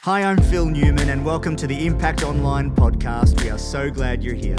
Hi, I'm Phil Newman and welcome to the Impact Online podcast. We are so glad you're here.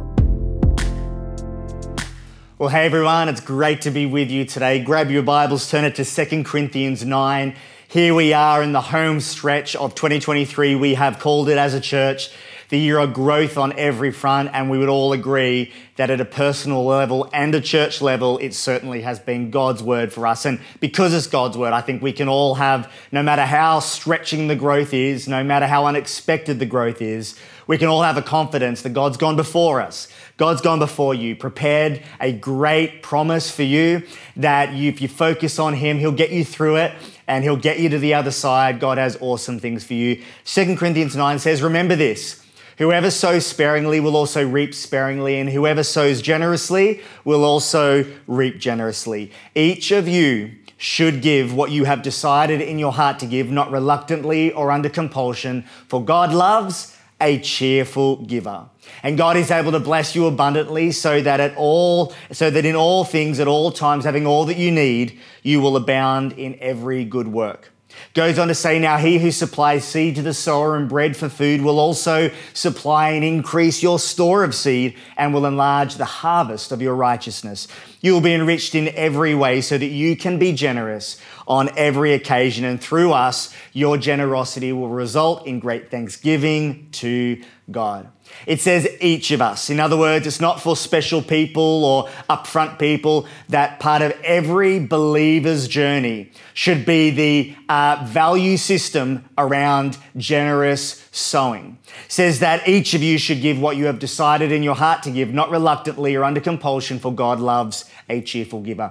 Well, hey everyone, it's great to be with you today. Grab your Bibles, turn it to 2 Corinthians 9. Here we are in the home stretch of 2023. We have called it as a church the year of growth on every front, and we would all agree that at a personal level and a church level, it certainly has been God's word for us. And because it's God's word, I think we can all have, no matter how stretching the growth is, no matter how unexpected the growth is, we can all have a confidence that God's gone before us. God's gone before you, prepared a great promise for you that if you focus on Him, He'll get you through it and He'll get you to the other side. God has awesome things for you. 2 Corinthians 9 says, remember this, whoever sows sparingly will also reap sparingly, and whoever sows generously will also reap generously. Each of you should give what you have decided in your heart to give, not reluctantly or under compulsion, for God loves a cheerful giver. And God is able to bless you abundantly so that in all things, at all times, having all that you need, you will abound in every good work. Goes on to say, now he who supplies seed to the sower and bread for food will also supply and increase your store of seed and will enlarge the harvest of your righteousness. You will be enriched in every way so that you can be generous on every occasion. And through us, your generosity will result in great thanksgiving to God. It says each of us. In other words, it's not for special people or upfront people. That part of every believer's journey should be the value system around generous sowing. It says that each of you should give what you have decided in your heart to give, not reluctantly or under compulsion, for God loves a cheerful giver.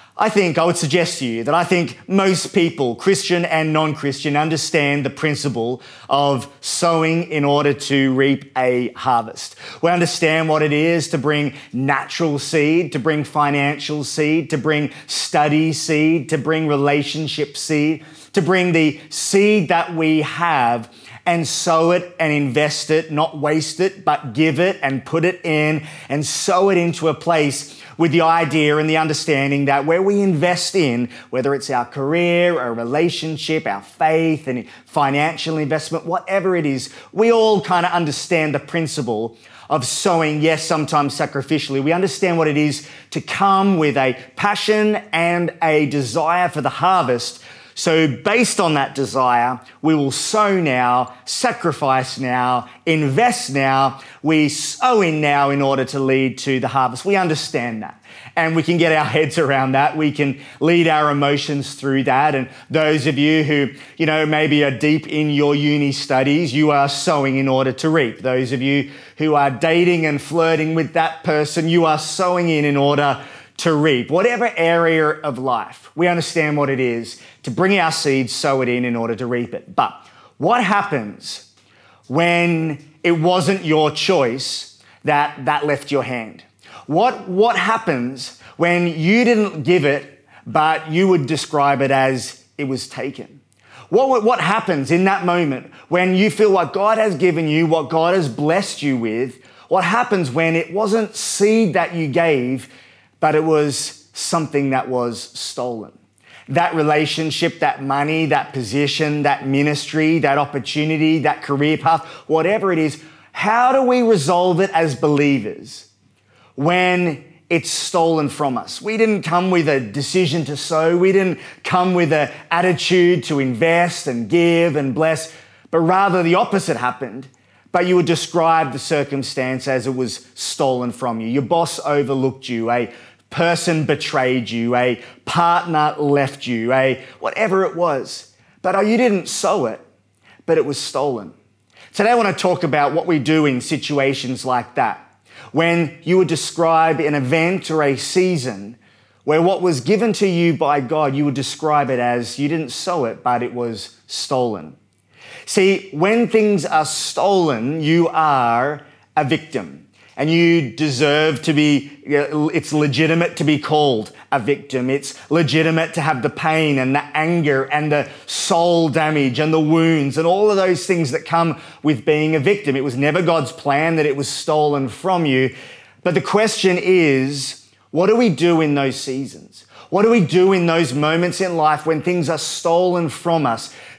I would suggest to you that I think most people, Christian and non-Christian, understand the principle of sowing in order to reap a harvest. We understand what it is to bring natural seed, to bring financial seed, to bring study seed, to bring relationship seed, to bring the seed that we have and sow it and invest it, not waste it, but give it and put it in and sow it into a place with the idea and the understanding that where we invest in, whether it's our career, our relationship, our faith, and financial investment, whatever it is, we all kind of understand the principle of sowing, yes, sometimes sacrificially. We understand what it is to come with a passion and a desire for the harvest. So based on that desire, we will sow now, sacrifice now, invest now. We sow in now in order to lead to the harvest. We understand that. And we can get our heads around that. We can lead our emotions through that. And those of you who, maybe are deep in your uni studies, you are sowing in order to reap. Those of you who are dating and flirting with that person, you are sowing in order to reap. Whatever area of life, we understand what it is to bring our seed, sow it in order to reap it. But what happens when it wasn't your choice that left your hand? What happens when you didn't give it, but you would describe it as it was taken? What happens in that moment when you feel what God has given you, what God has blessed you with? What happens when it wasn't seed that you gave, but it was something that was stolen? That relationship, that money, that position, that ministry, that opportunity, that career path, whatever it is, how do we resolve it as believers when it's stolen from us? We didn't come with a decision to sow. We didn't come with an attitude to invest and give and bless, but rather the opposite happened. But you would describe the circumstance as it was stolen from you. Your boss overlooked you, a person betrayed you, a partner left you, whatever it was. But you didn't sow it, but it was stolen. Today I want to talk about what we do in situations like that. When you would describe an event or a season where what was given to you by God, you would describe it as you didn't sow it, but it was stolen. See, when things are stolen, you are a victim. And you deserve to be, it's legitimate to be called a victim. It's legitimate to have the pain and the anger and the soul damage and the wounds and all of those things that come with being a victim. It was never God's plan that it was stolen from you. But the question is, what do we do in those seasons? What do we do in those moments in life when things are stolen from us?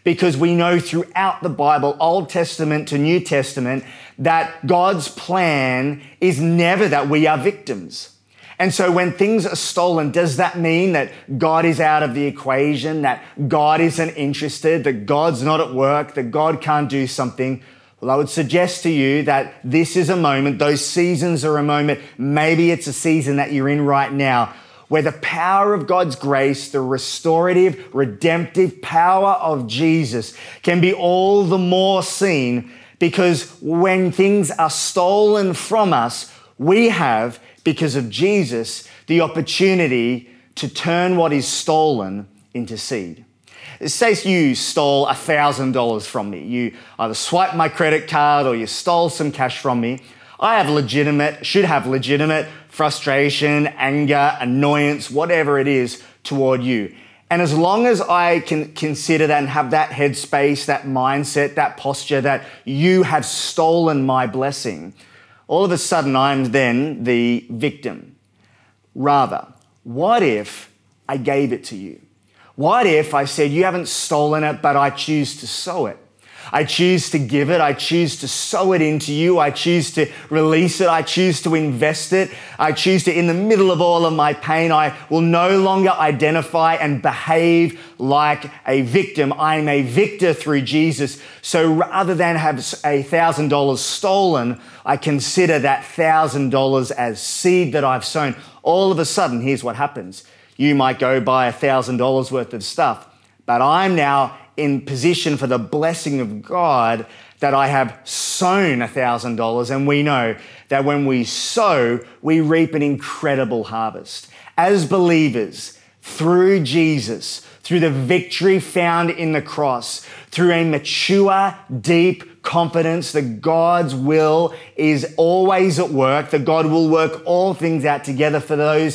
because we know throughout the Bible, Old Testament to New Testament, that God's plan is never that we are victims. And so when things are stolen, does that mean that God is out of the equation, that God isn't interested, that God's not at work, that God can't do something? Well, I would suggest to you that this is a moment, those seasons are a moment, maybe it's a season that you're in right now, where the power of God's grace, the restorative, redemptive power of Jesus can be all the more seen, because when things are stolen from us, we have, because of Jesus, the opportunity to turn what is stolen into seed. Say you stole $1,000 from me. You either swiped my credit card or you stole some cash from me. I should have legitimate frustration, anger, annoyance, whatever it is toward you. And as long as I can consider that and have that headspace, that mindset, that posture that you have stolen my blessing, all of a sudden I'm then the victim. Rather, what if I gave it to you? What if I said, you haven't stolen it, but I choose to sow it? I choose to give it. I choose to sow it into you. I choose to release it. I choose to invest it. I choose to, in the middle of all of my pain, I will no longer identify and behave like a victim. I'm a victor through Jesus. So rather than have $1,000 stolen, I consider that $1,000 as seed that I've sown. All of a sudden, here's what happens. You might go buy $1,000 worth of stuff, but I'm now in position for the blessing of God that I have sown $1,000. And we know that when we sow, we reap an incredible harvest. As believers, through Jesus, through the victory found in the cross, through a mature, deep confidence that God's will is always at work, that God will work all things out together for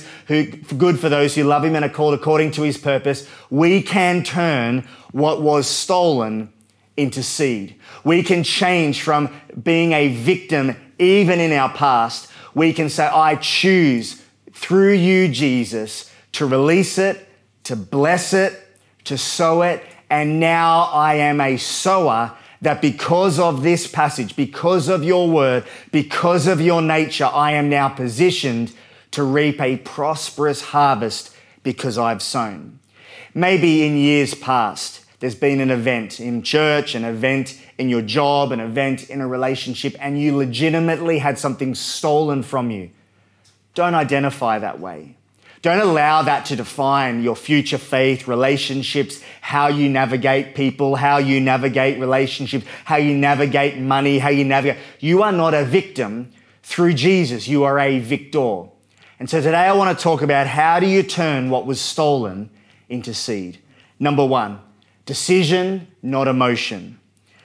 good for those who love Him and are called according to His purpose, we can turn what was stolen into seed. We can change from being a victim even in our past. We can say, I choose through you, Jesus, to release it, to bless it, to sow it, and now I am a sower that because of this passage, because of your word, because of your nature, I am now positioned to reap a prosperous harvest because I've sown. Maybe in years past, there's been an event in church, an event in your job, an event in a relationship, and you legitimately had something stolen from you. Don't identify that way. Don't allow that to define your future faith, relationships, how you navigate people, how you navigate relationships, how you navigate money, how you navigate. You are not a victim through Jesus. You are a victor. And so today I want to talk about how do you turn what was stolen into seed. Number one, decision, not emotion.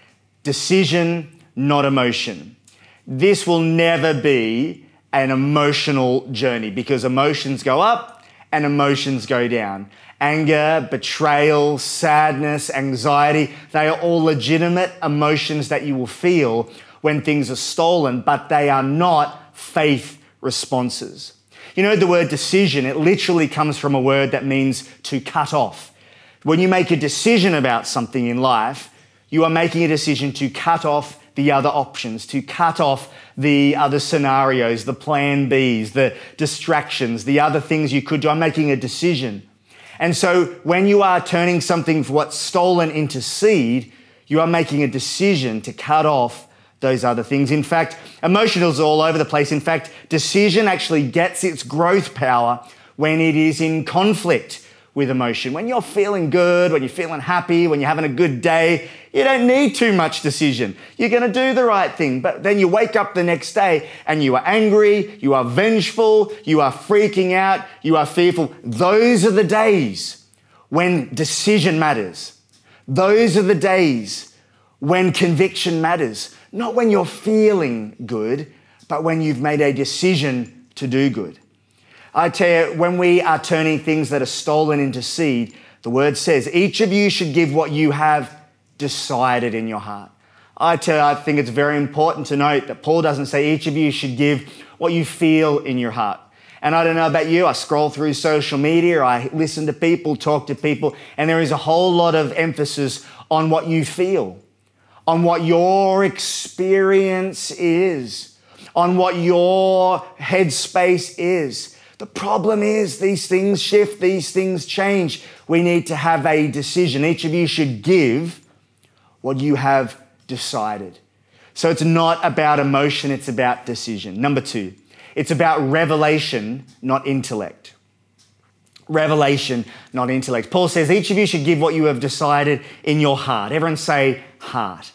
Decision, not emotion. This will never be an emotional journey because emotions go up and emotions go down. Anger, betrayal, sadness, anxiety, they are all legitimate emotions that you will feel when things are stolen, but they are not faith responses. You know, the word decision, it literally comes from a word that means to cut off. When you make a decision about something in life, you are making a decision to cut off the other options, to cut off the other scenarios, the plan Bs, the distractions, the other things you could do. I'm making a decision. And so when you are turning something for what's stolen into seed, you are making a decision to cut off those other things. In fact, emotionals all over the place. In fact, decision actually gets its growth power when it is in conflict with emotion. When you're feeling good, when you're feeling happy, when you're having a good day, you don't need too much decision. You're going to do the right thing. But then you wake up the next day and you are angry, you are vengeful, you are freaking out, you are fearful. Those are the days when decision matters. Those are the days when conviction matters. Not when you're feeling good, but when you've made a decision to do good. I tell you, when we are turning things that are stolen into seed, the word says, each of you should give what you have decided in your heart. I think it's very important to note that Paul doesn't say each of you should give what you feel in your heart. And I don't know about you, I scroll through social media, I listen to people, talk to people, and there is a whole lot of emphasis on what you feel, on what your experience is, on what your headspace is. The problem is these things shift, these things change. We need to have a decision. Each of you should give what you have decided. So it's not about emotion, it's about decision. Number 2, it's about revelation, not intellect. Revelation, not intellect. Paul says each of you should give what you have decided in your heart. Everyone say heart.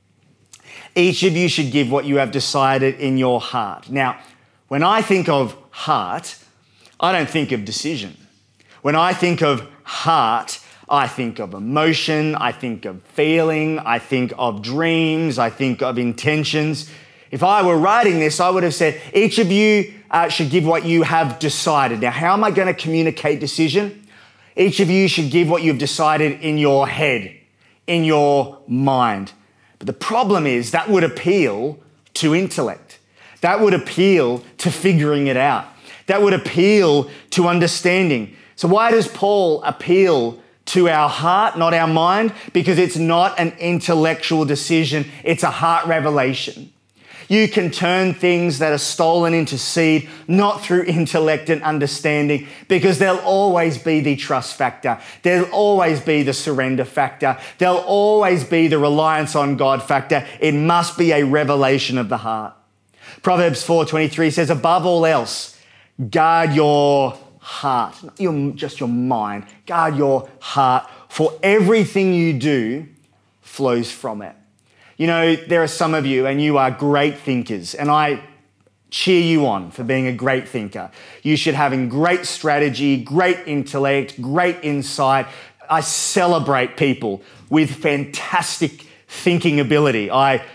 Each of you should give what you have decided in your heart. Now, when I think of heart, I don't think of decision. When I think of heart, I think of emotion, I think of feeling, I think of dreams, I think of intentions. If I were writing this, I would have said, each of you should give what you have decided. Now, how am I going to communicate decision? Each of you should give what you've decided in your head, in your mind. But the problem is that would appeal to intellect. That would appeal to figuring it out. That would appeal to understanding. So why does Paul appeal to our heart, not our mind? Because it's not an intellectual decision, it's a heart revelation. You can turn things that are stolen into seed, not through intellect and understanding, because there'll always be the trust factor. There'll always be the surrender factor. There'll always be the reliance on God factor. It must be a revelation of the heart. Proverbs 4:23 says, above all else, guard your heart, not just your mind. Guard your heart, for everything you do flows from it. You know, there are some of you and you are great thinkers, and I cheer you on for being a great thinker. You should have great strategy, great intellect, great insight. I celebrate people with fantastic thinking ability. I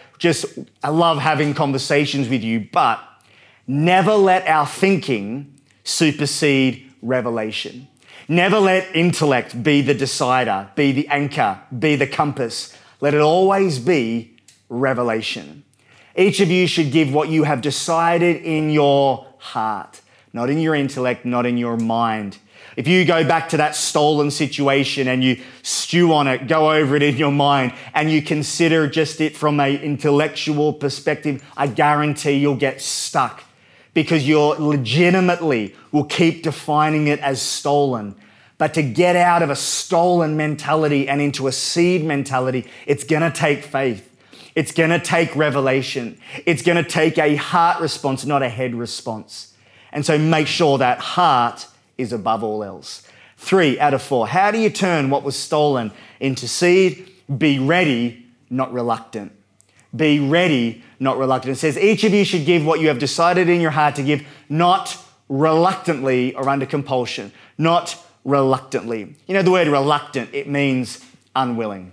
love having conversations with you, but never let our thinking supersede revelation. Never let intellect be the decider, be the anchor, be the compass. Let it always be revelation. Each of you should give what you have decided in your heart, not in your intellect, not in your mind. If you go back to that stolen situation and you stew on it, go over it in your mind, and you consider just it from an intellectual perspective, I guarantee you'll get stuck, because you legitimately will keep defining it as stolen. But to get out of a stolen mentality and into a seed mentality, it's going to take faith. It's going to take revelation. It's going to take a heart response, not a head response. And so make sure that heart is above all else. 3 out of 4. How do you turn what was stolen into seed? Be ready, not reluctant. Be ready, not reluctant. It says each of you should give what you have decided in your heart to give, not reluctantly or under compulsion, not reluctantly. You know the word reluctant, it means unwilling.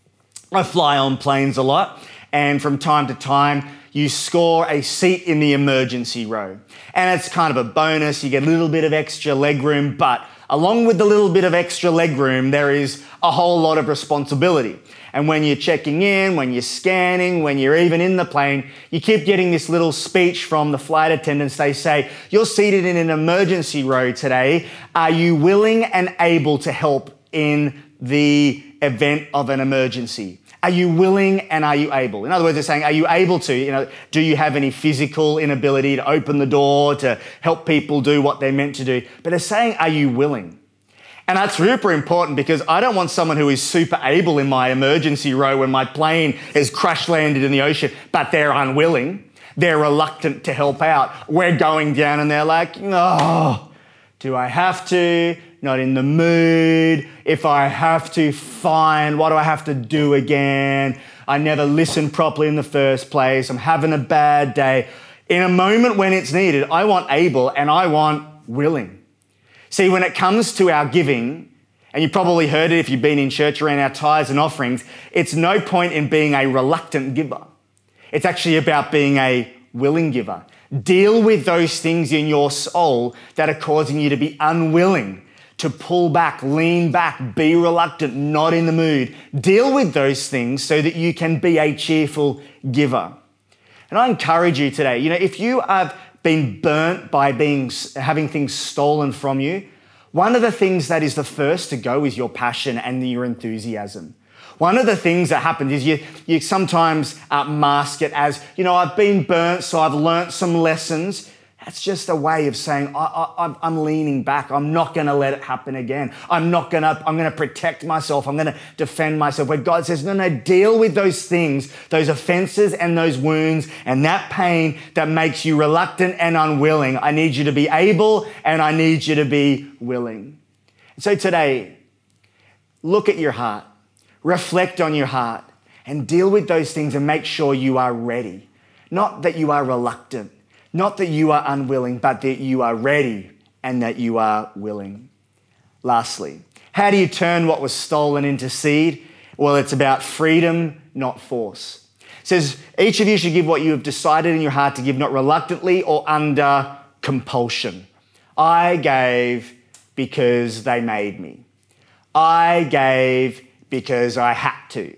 I fly on planes a lot, and from time to time you score a seat in the emergency row. And it's kind of a bonus, you get a little bit of extra legroom, but along with the little bit of extra legroom, there is a whole lot of responsibility. And when you're checking in, when you're scanning, when you're even in the plane, you keep getting this little speech from the flight attendants. They say, you're seated in an emergency row today. Are you willing and able to help in the event of an emergency? Are you willing and are you able? In other words, they're saying, are you able to, do you have any physical inability to open the door, to help people do what they're meant to do? But they're saying, are you willing? And that's super important, because I don't want someone who is super able in my emergency row when my plane has crash landed in the ocean, but they're unwilling. They're reluctant to help out. We're going down and they're like, oh, do I have to? Not in the mood. If I have to, fine. What do I have to do again? I never listened properly in the first place. I'm having a bad day. In a moment when it's needed, I want able and I want willing. See, when it comes to our giving, and you probably heard it if you've been in church around our tithes and offerings, it's no point in being a reluctant giver. It's actually about being a willing giver. Deal with those things in your soul that are causing you to be unwilling, to pull back, lean back, be reluctant, not in the mood. Deal with those things so that you can be a cheerful giver. And I encourage you today, if you have been burnt by having things stolen from you, one of the things that is the first to go is your passion and your enthusiasm. One of the things that happens is you sometimes mask it as, I've been burnt, so I've learnt some lessons. That's just a way of saying, I'm leaning back. I'm not going to let it happen again. I'm going to protect myself. I'm going to defend myself. Where God says, no, deal with those things, those offenses and those wounds and that pain that makes you reluctant and unwilling. I need you to be able and I need you to be willing. So today, look at your heart, reflect on your heart and deal with those things and make sure you are ready. Not that you are reluctant. Not that you are unwilling, but that you are ready and that you are willing. Lastly, how do you turn what was stolen into seed? Well, it's about freedom, not force. It says, each of you should give what you have decided in your heart to give, not reluctantly or under compulsion. I gave because they made me. I gave because I had to.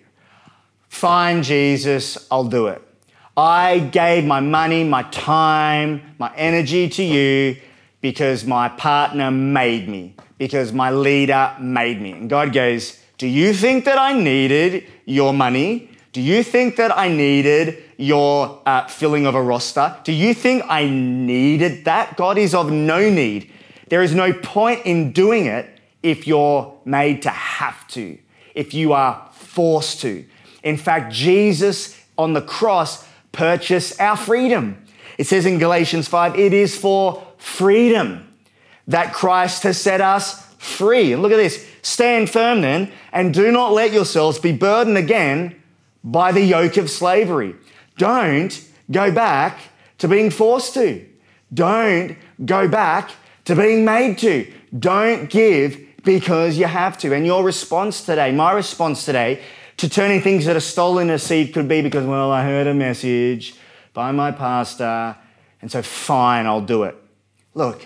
Fine, Jesus, I'll do it. I gave my money, my time, my energy to you because my partner made me, because my leader made me. And God goes, do you think that I needed your money? Do you think that I needed your filling of a roster? Do you think I needed that? God is of no need. There is no point in doing it if you're made to have to, if you are forced to. In fact, Jesus on the cross purchase our freedom. It says in Galatians 5, it is for freedom that Christ has set us free. And look at this. Stand firm then, and do not let yourselves be burdened again by the yoke of slavery. Don't go back to being forced to. Don't go back to being made to. Don't give because you have to. And your response today, my response today, to turning things that are stolen as seed could be because, well, I heard a message by my pastor, and so fine, I'll do it. Look,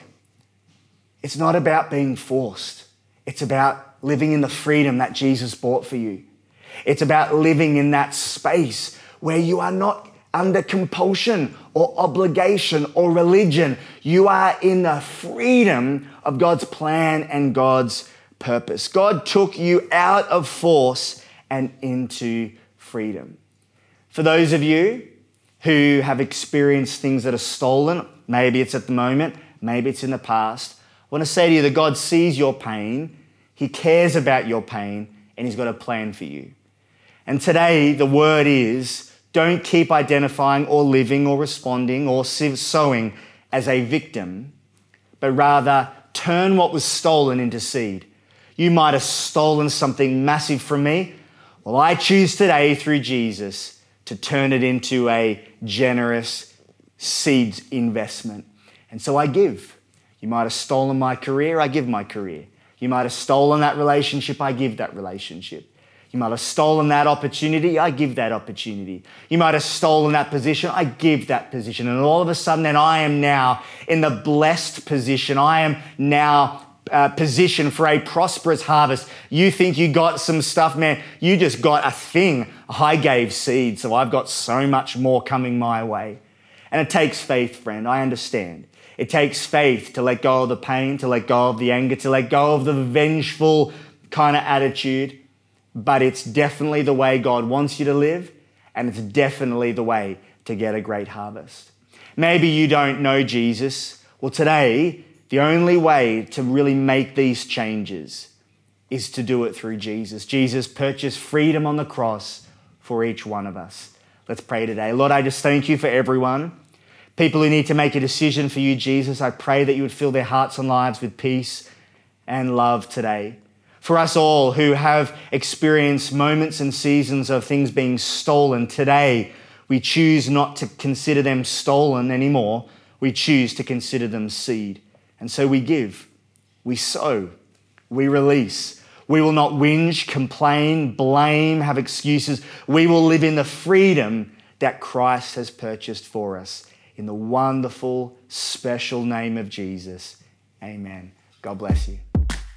it's not about being forced. It's about living in the freedom that Jesus bought for you. It's about living in that space where you are not under compulsion or obligation or religion. You are in the freedom of God's plan and God's purpose. God took you out of force and into freedom. For those of you who have experienced things that are stolen, maybe it's at the moment, maybe it's in the past, I want to say to you that God sees your pain, He cares about your pain, and He's got a plan for you. And today the word is, don't keep identifying or living or responding or sowing as a victim, but rather turn what was stolen into seed. You might have stolen something massive from me. Well, I choose today through Jesus to turn it into a generous seed investment. And so I give. You might have stolen my career, I give my career. You might have stolen that relationship, I give that relationship. You might have stolen that opportunity, I give that opportunity. You might have stolen that position, I give that position. And all of a sudden then I am now in the blessed position. I am now position for a prosperous harvest. You think you got some stuff, man, you just got a thing. I gave seed, so I've got so much more coming my way. And it takes faith, friend, I understand. It takes faith to let go of the pain, to let go of the anger, to let go of the vengeful kind of attitude. But it's definitely the way God wants you to live, and it's definitely the way to get a great harvest. Maybe you don't know Jesus. Well, today, the only way to really make these changes is to do it through Jesus. Jesus purchased freedom on the cross for each one of us. Let's pray today. Lord, I just thank you for everyone. People who need to make a decision for you, Jesus, I pray that you would fill their hearts and lives with peace and love today. For us all who have experienced moments and seasons of things being stolen, today we choose not to consider them stolen anymore. We choose to consider them seed. And so we give, we sow, we release. We will not whinge, complain, blame, have excuses. We will live in the freedom that Christ has purchased for us. In the wonderful, special name of Jesus, amen. God bless you.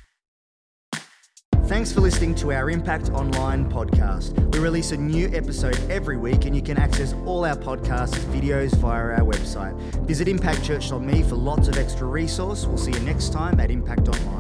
Thanks for listening to our Impact Online podcast. We release a new episode every week, and you can access all our podcasts, videos via our website. Visit impactchurch.me for lots of extra resource. We'll see you next time at Impact Online.